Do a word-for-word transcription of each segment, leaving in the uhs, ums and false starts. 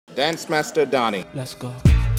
Dance Master Donnie. Let's go.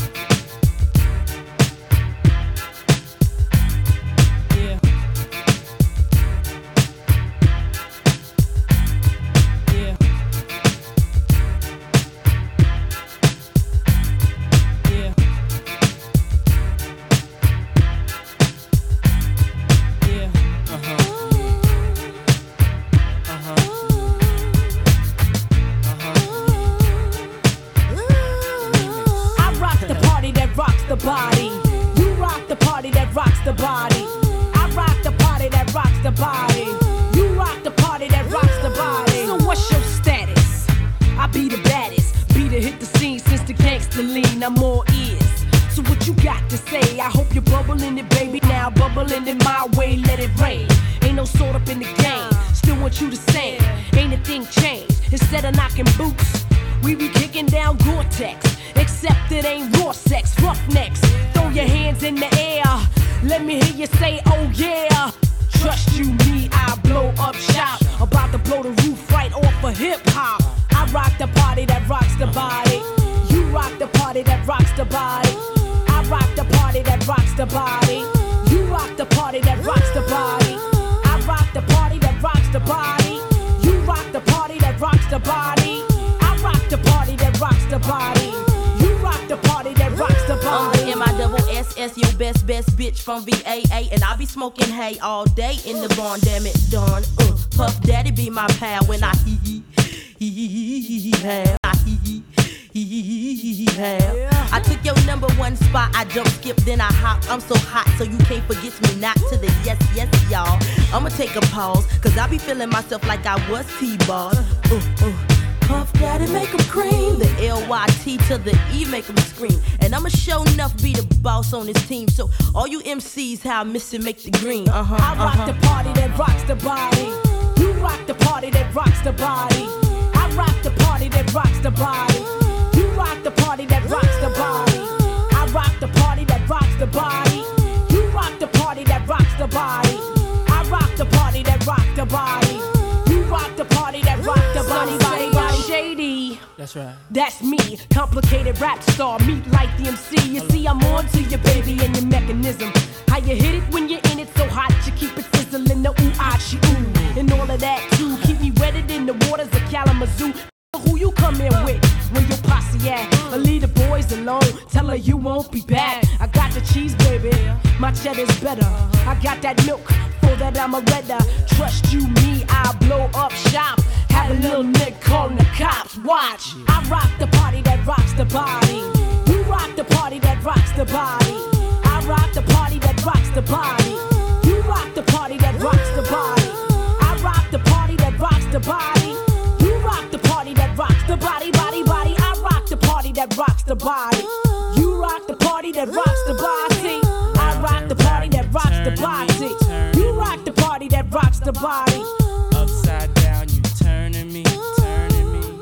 From V A A, and I be smoking hay all day in the barn, damn it, darn. Uh, Puff Daddy be my pal when I hee hee hee hee hee hee have. I hee hee hee hee hee hee have. I took your number one spot, I jump, skip, then I hop. I'm so hot, so you can't forget me not to the yes, yes, y'all. I'ma take a pause, cause I be feeling myself like I was T-Ball. Uh, uh. Puff Daddy make 'em cream. The L Y T to the E make 'em scream. And I'ma show enough be the boss on this team. So all you M Cs, how I miss it, make the green. Uh-huh, I rock uh-huh. the party that rocks the body. You rock the party that rocks the body. I rock the party that rocks the body. You rock the party that rocks the body. I rock the party that rocks the body. You rock the party that rocks the body. I rock the party that rocks the body. You rock the party that rocks the body, body, body. Shady. That's right. That's me, complicated rap star, meet like the M C. You see, I'm on to your baby and your mechanism. How you hit it when you're in it so hot, you keep it sizzling, the ooh, ah, she, ooh. And all of that too, keep me wetted in the waters of Kalamazoo. Who you come in with, where your posse at? Or leave the boys alone, tell her you won't be back. I got the cheese, baby, my cheddar's better. I got that milk, for that I'm a redder. Trust you, me, I'll blow up shop. Have a little nigga calling the cops, watch. I rock the party that rocks the body. You rock the party that rocks the body. I rock the party that rocks the body. You rock the party that rocks the body. I rock the party that rocks the body. You rock the party that rocks the body, body, body. I rock the party that rocks the body. You rock the party that rocks the body. I rock the party that rocks the body. You rock the party that rocks the body. Upside down, you turning me, turning me.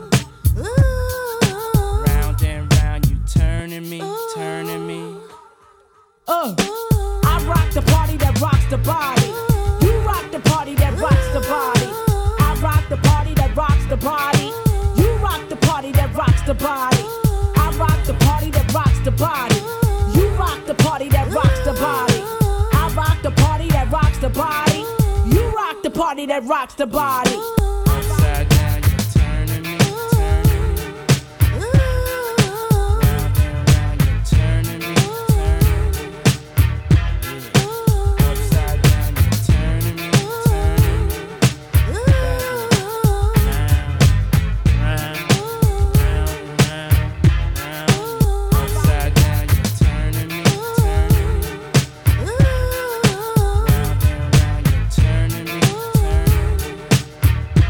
Round and round, you turning me, turning me. Uh, I rock the party that rocks the body. You rock the party that rocks the body. I rock the party that rocks the body. You rock the party that rocks the body. I rock the party that rocks the body. You rock the party that rocks the body. I rock the party that rocks the body. You rock the party that rocks the body. Upside down, you turning me, turning me. Round and round, you turning me, turning me. Yeah. Upside down, you turning me, turning me. Round, round, round, round. Upside down, you turning me, turning me. Round and round, you turning me, turning me.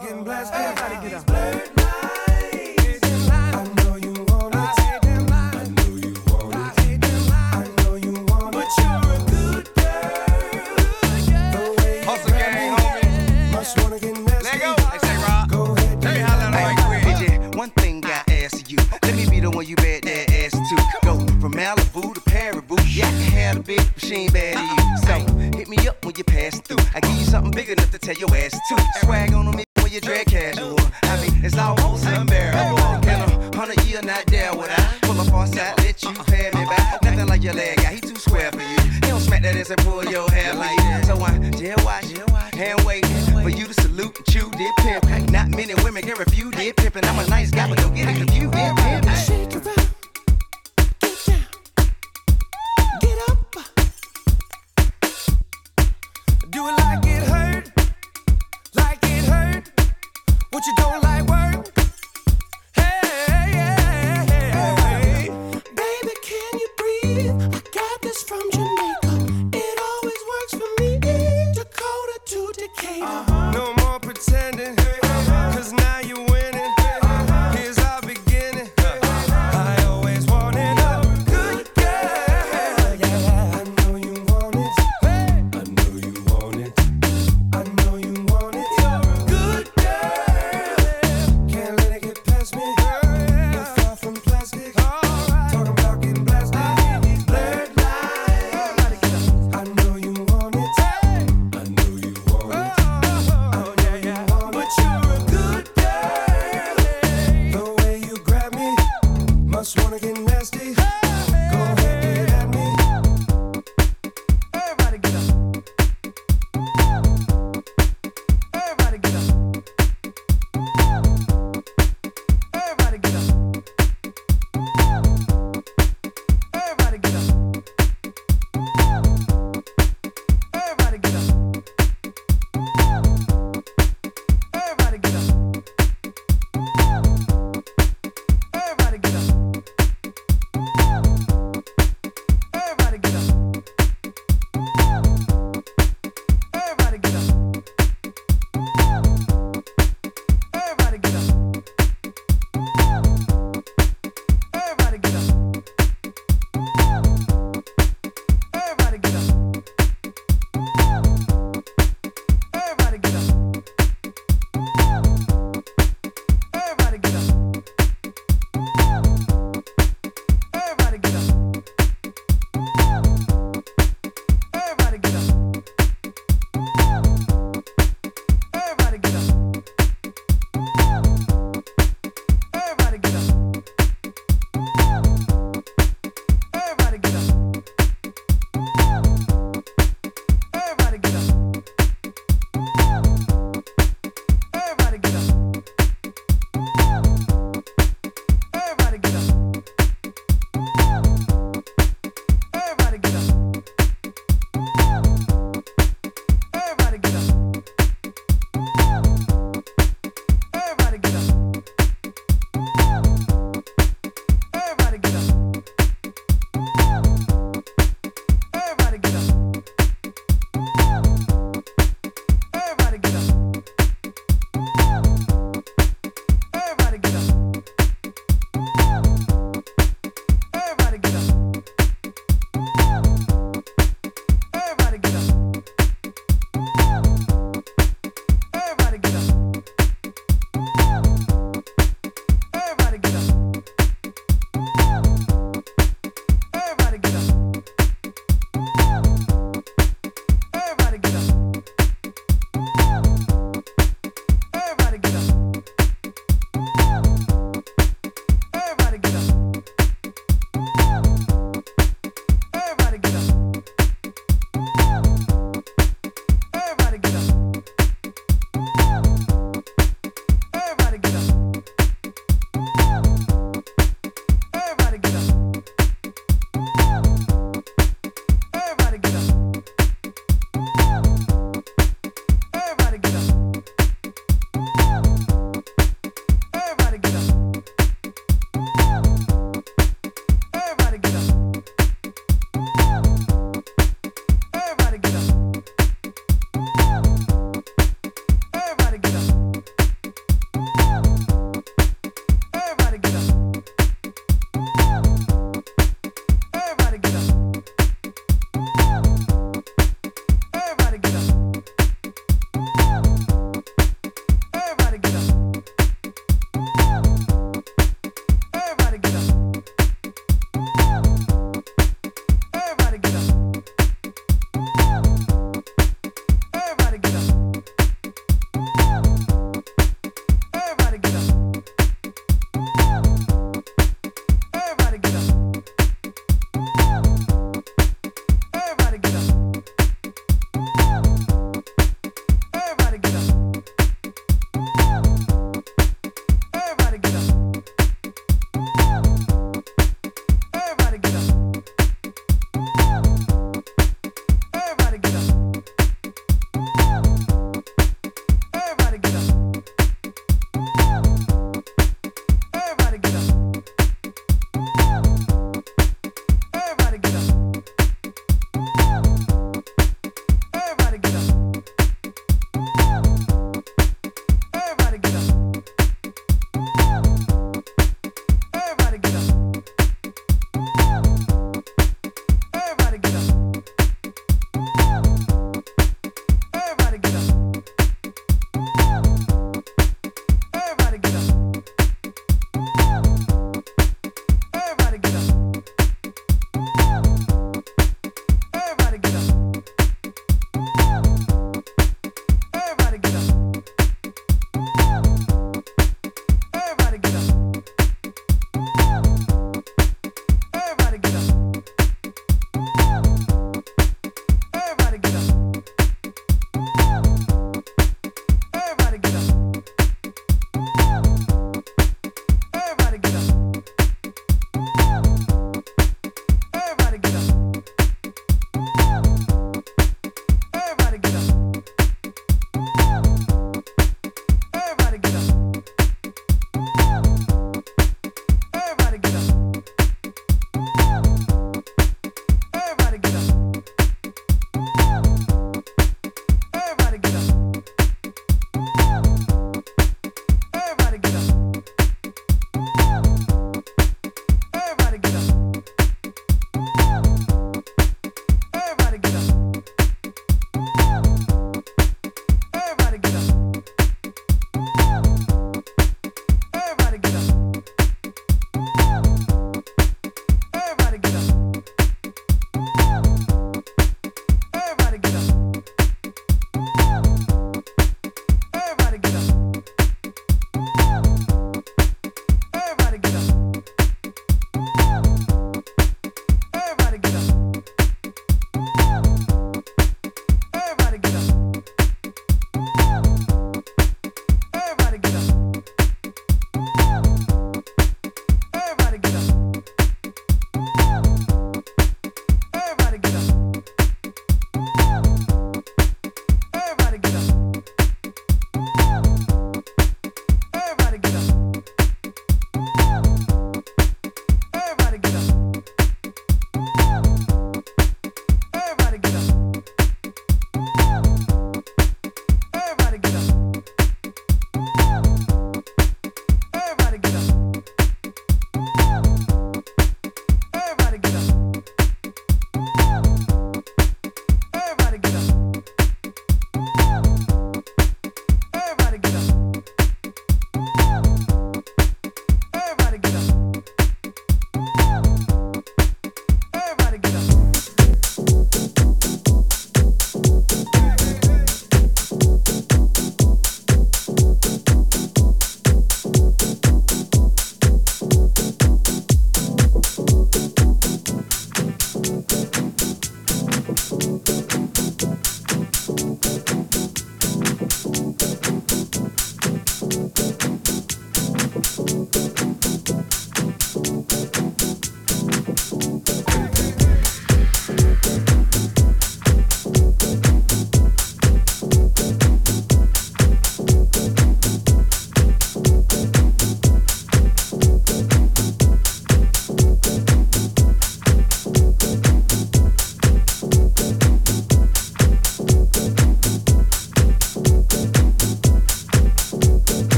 getting blasted. Everybody get up. You bet that ass too. Go from Malibu to Paribu. Yeah, I can have a bitch, but she ain't bad to you. So hit me up when you pass through. I give you something big enough to tell your ass to. Swag on me when you drag casual. I mean, it's almost unbearable. In a hundred year, not there would I pull up on side, let you pay me back. Nothing like your leg guy, he too square for you. He don't smack that ass and pull your hair like that. So I jail watch, hand wait for you to salute and chew did pimp. Not many women can refuse did pimpin'. I'm a nice guy, but don't get it confused. Did pimp. Shake it up, get down, get up. Do it like it hurt, like it hurt. What you don't like work? Hey, hey, hey, hey. Baby, can you breathe? I got this from Jamaica. It always works for me. Dakota to Decatur. Uh-huh. No more pretending, cause now you're winning. Here's our beginning. I always wanted a good girl. Yeah, I know you want it. I know you want it. I know you want it. Good girl.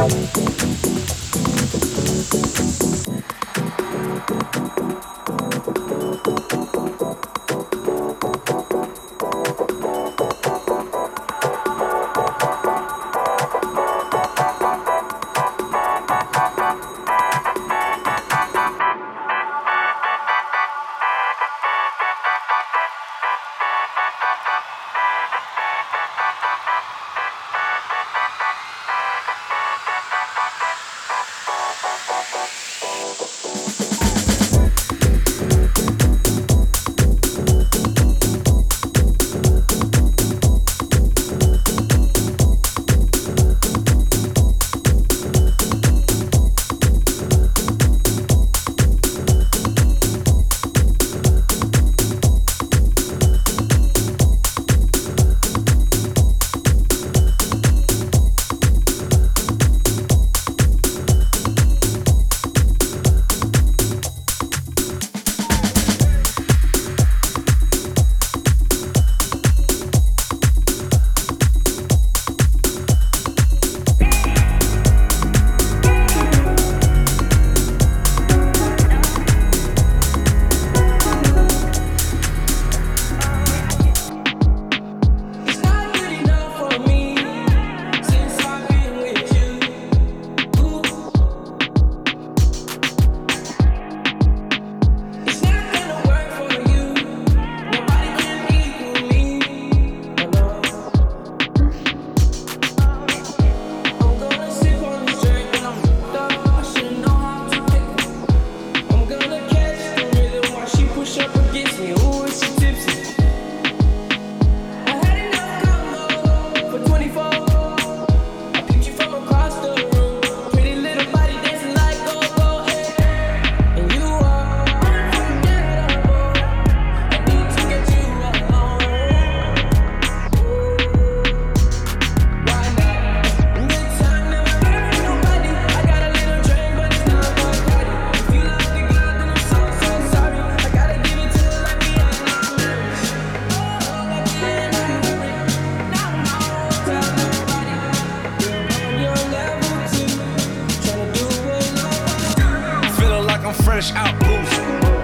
fresh out booze.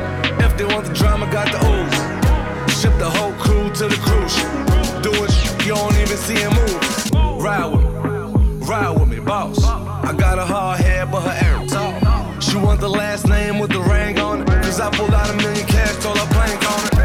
If they want the drama, got the ooze. Ship the whole crew to the cruise. Doing shit you don't even see him move. Ride with me, ride with me, boss. I got a hard head, but her air talk. She want the last name with the ring on it. Cause I pulled out a million cash, told her plank on it.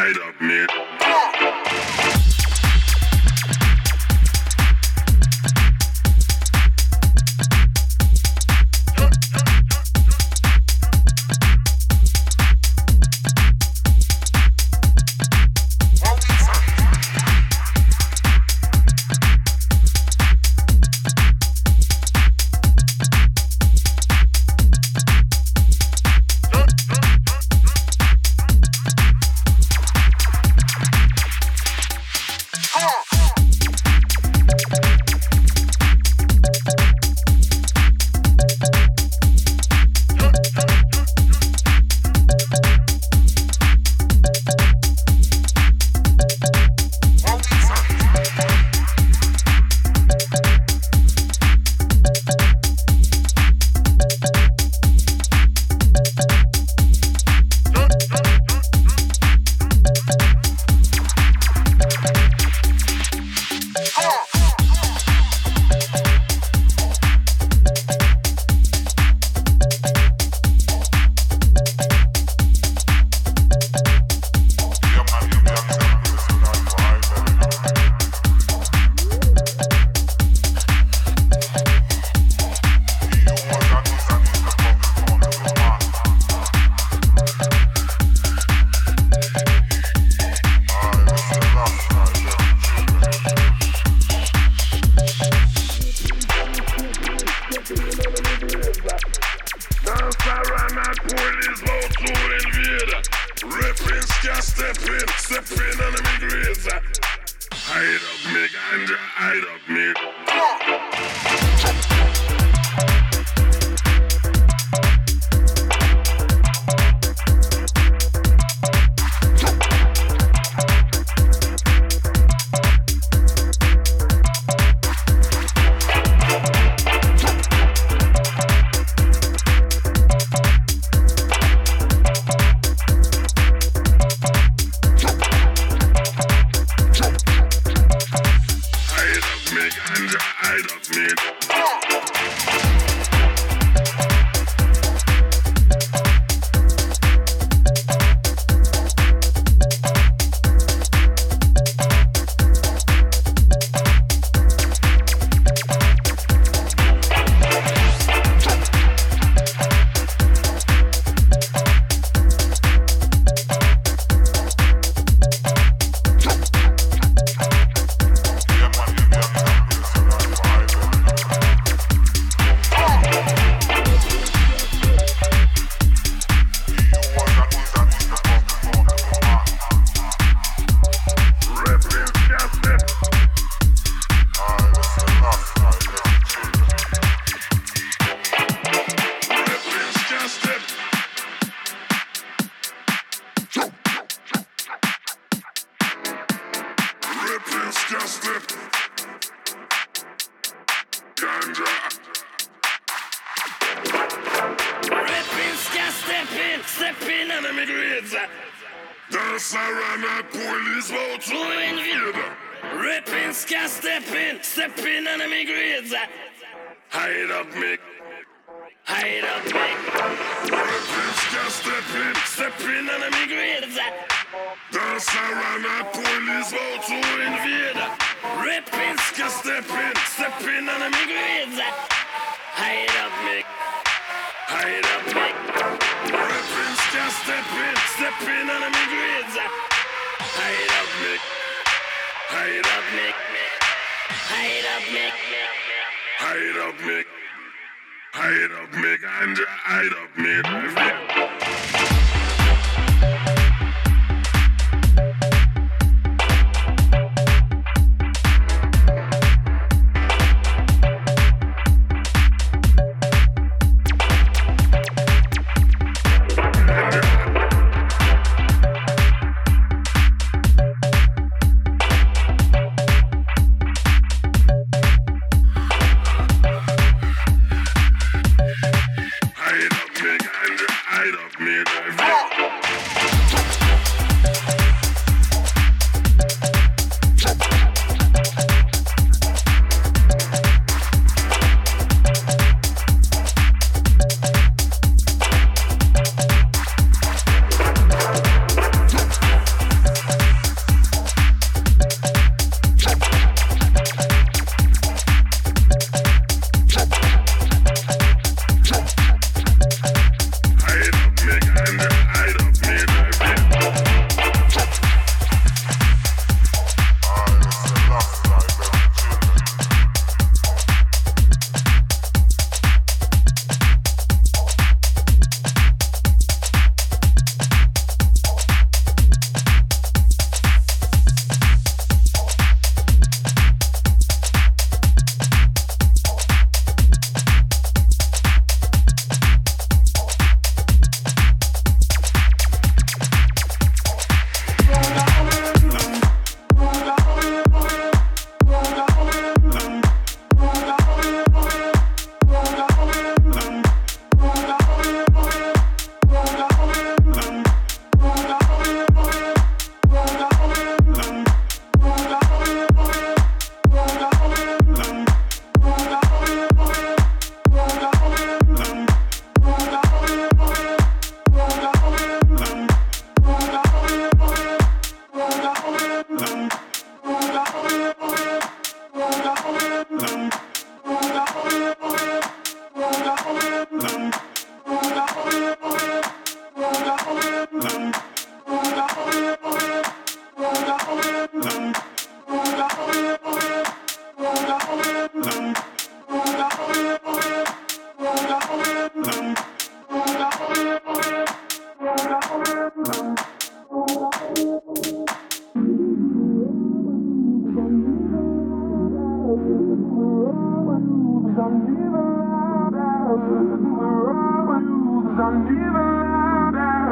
hide up, mate.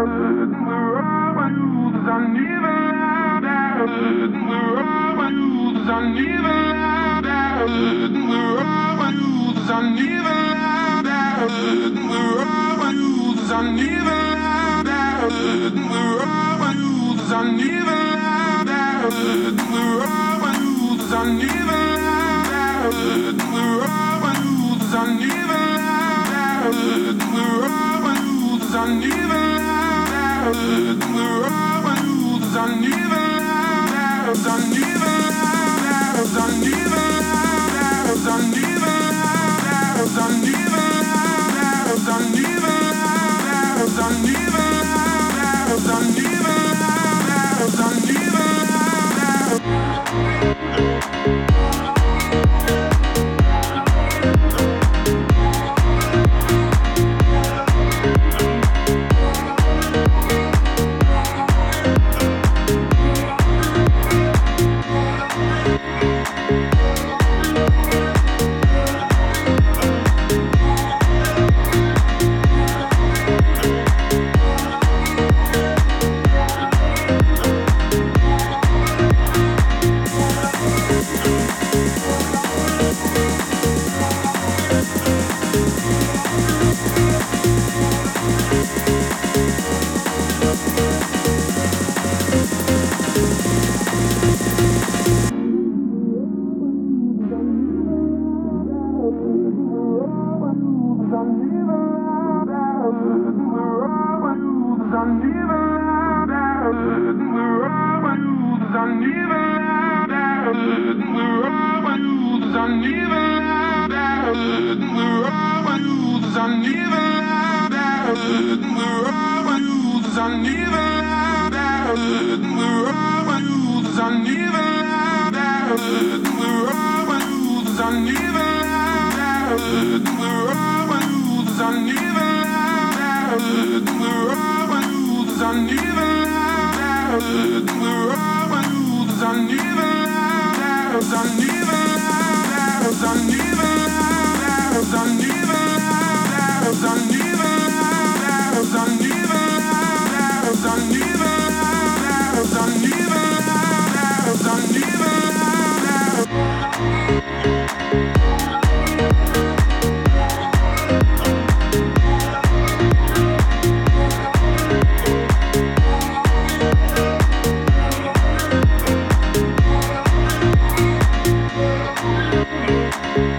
Thank you.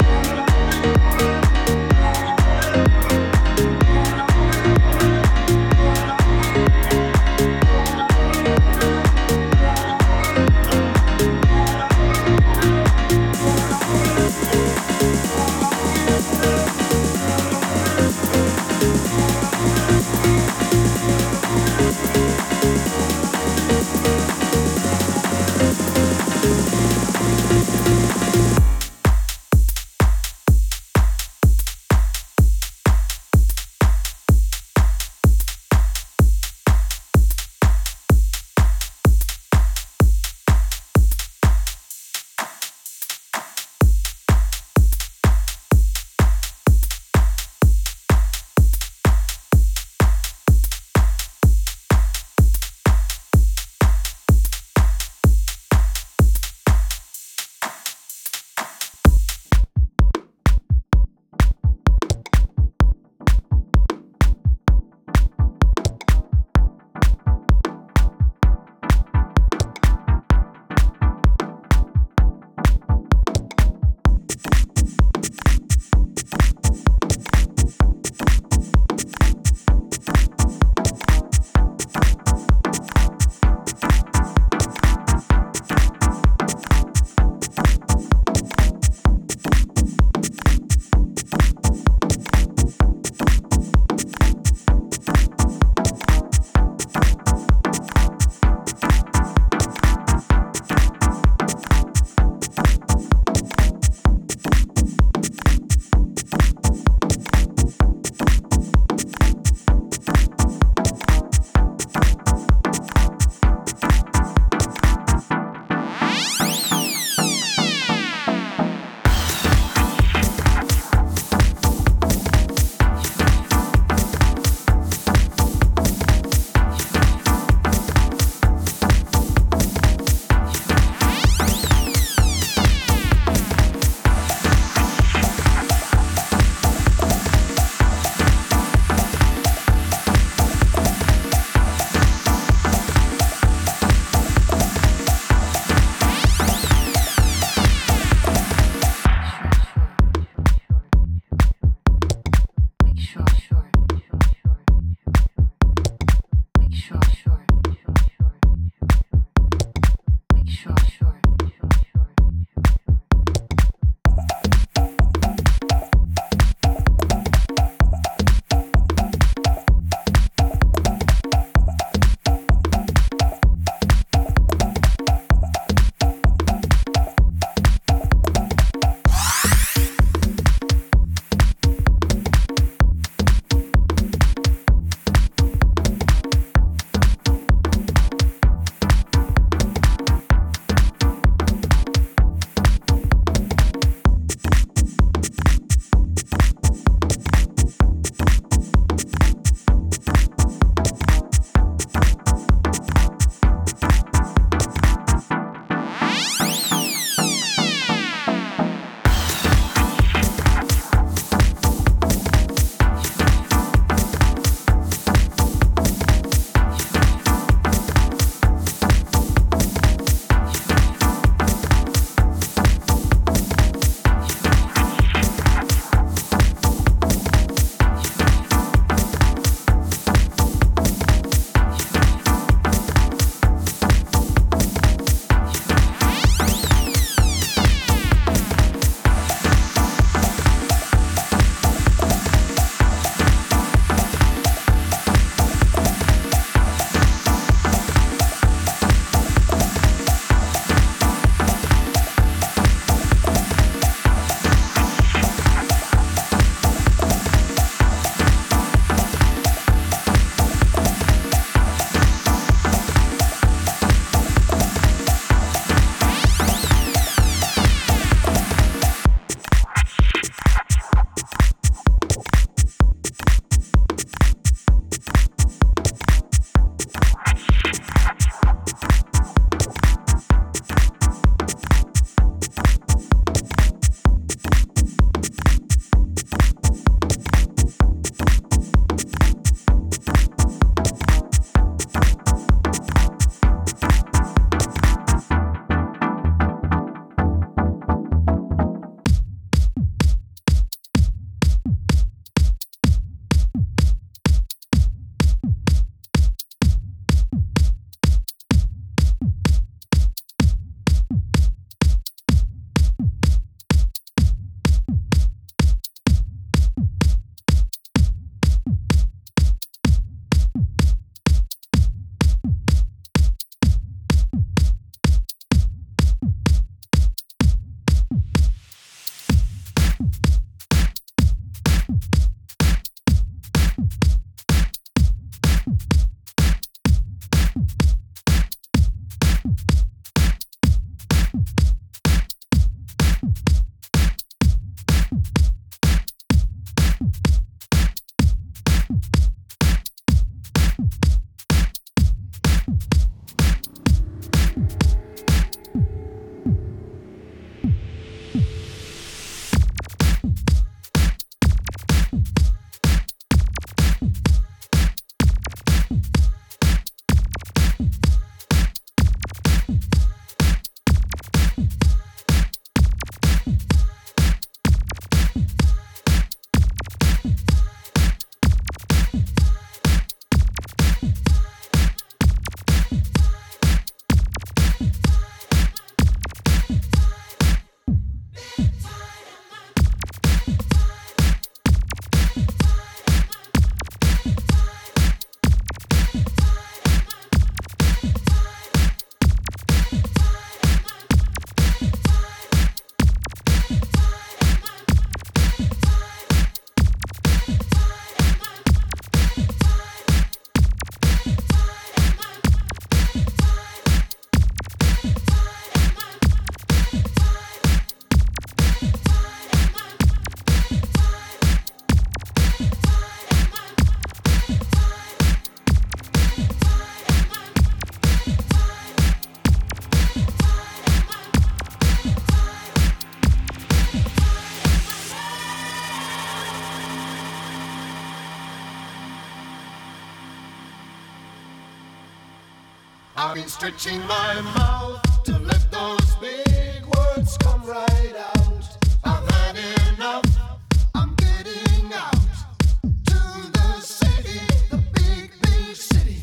I've been stretching my mouth to let those big words come right out. I've had enough, I'm getting out to the city, the big, big city.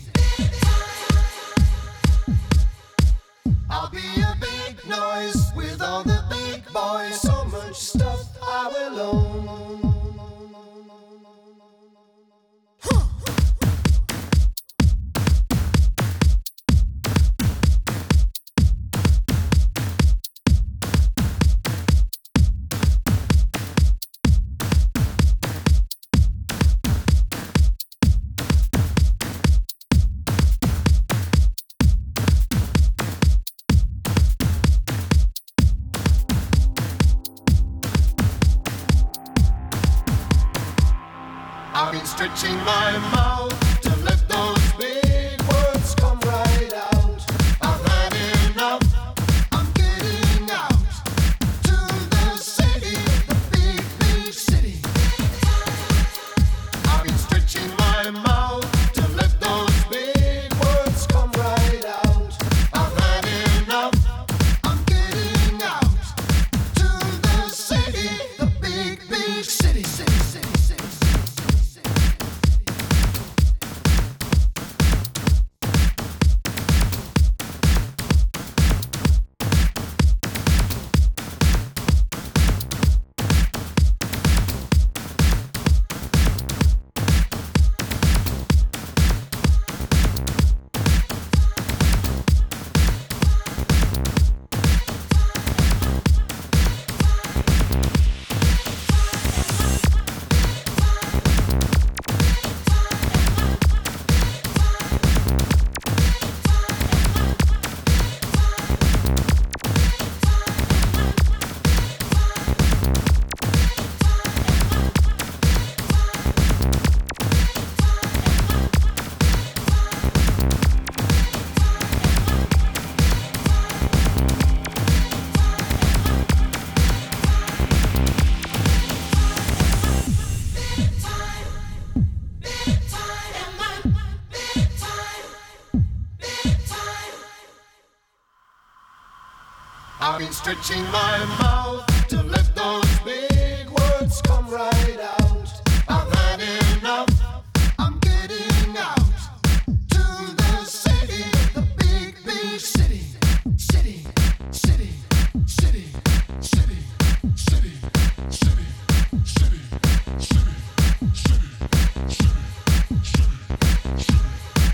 I'll be a big noise with all the big boys. So much stuff I will own. I've been stretching my mouth to let those big words come right out. I've had enough, I'm getting out to the city, the big, big city. I've been stretching my mouth to let those big words come right out. I've had enough, I'm getting out to the city, the big, big city, city, city, city. I've been stretching my mouth to let those big words come right out. I've had enough, I'm getting out to the city, the big, big city. City, city, city, city, city, city, city, city, city, city, city.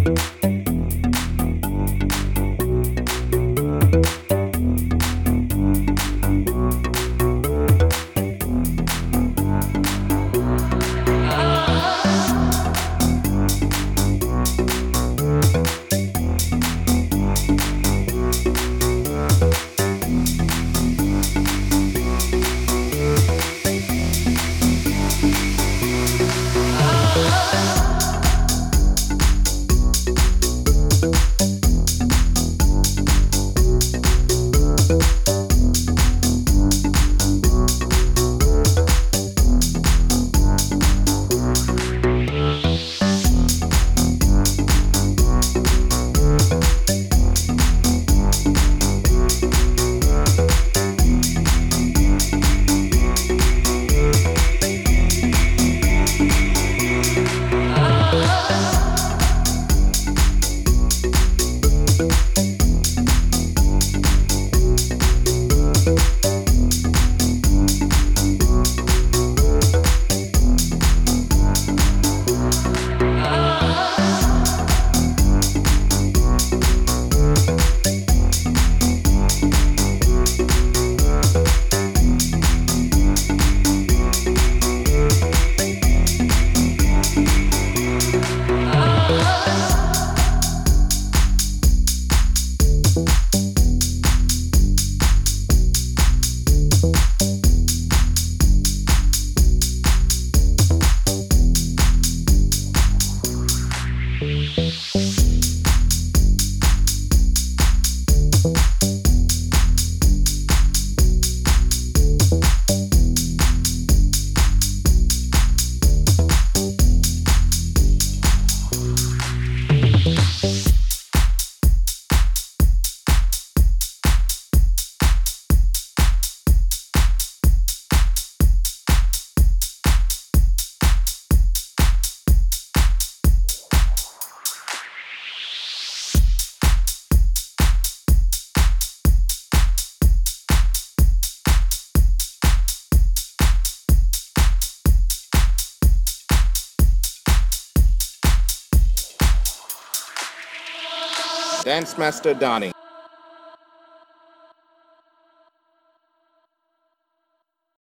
Dance Master Donnie.